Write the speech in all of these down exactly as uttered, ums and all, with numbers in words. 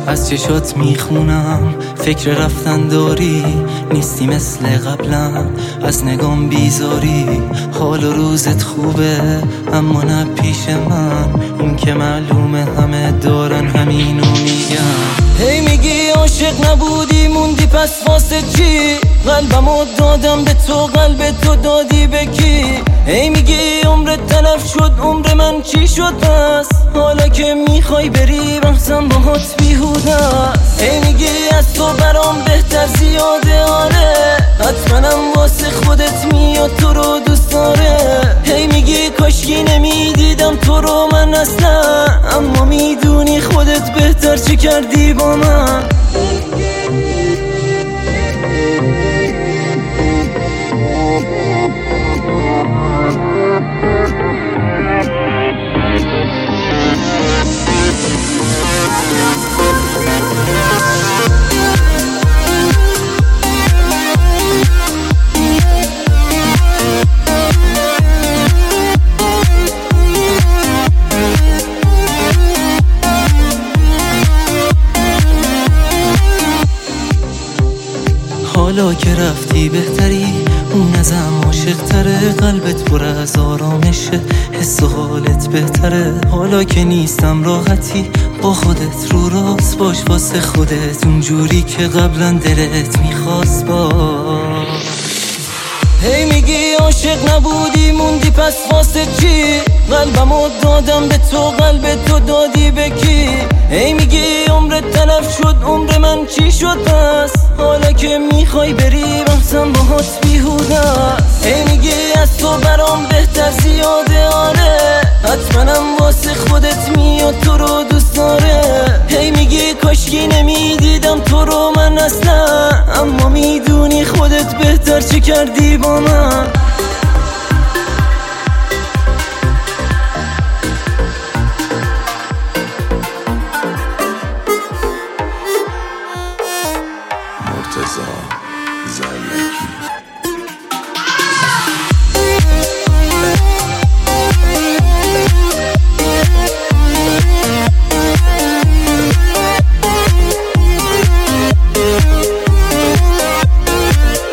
از چشات میخونم فکر رفتن داری، نیستی مثل قبلم از نگام بیزاری. حال و روزت خوبه اما نه پیش من، این که معلومه همه دارن همینو میگن. هی میگی عاشق نبودی موندی پس واسه چی؟ قلبمو دادم به تو، قلب تو دادی به کی؟ هی میگی عمرت تلف شد، عمر من چی شد پس؟ حالا که میخوای بری بحثم باهات بیهوده است. هی میگی از تو برام بهتر زیاده، آره حتماًم واسه خودت میاد تو رو دوست داره. هی میگی کاشکی نمیدیدم تو رو من اصلا، اما میدونی خودت بهتر چی کردی با من. حالا که رفتی بهتری، اون ازم عاشق تره، قلبت پر از آرامشه، حس و حالت بهتره. حالا که نیستم راحتی با خودت، رو راست باش واسه خودت اونجوری که قبلا دلت میخواست باش. هی میگی عاشق نبودی موندی پس واسه چی؟ قلبمو دادم به تو، قلب تو دادی به کی؟ هی میگی عمرت تلف شد، عمر من چی شد پس؟ حالا که میخوای بری بحثم باهات بیهوده است. هی میگی از تو برام بهتر زیاده، آره حتماًم واسه خودت میاد تو رو دوست داره. هی میگی کاشکی نمیدیدم تو رو من اصلا، اما میدونی خودت بهتر چی کردی با من. مرتضی زرکی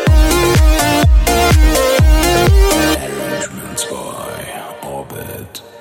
Arrangements by Orbit.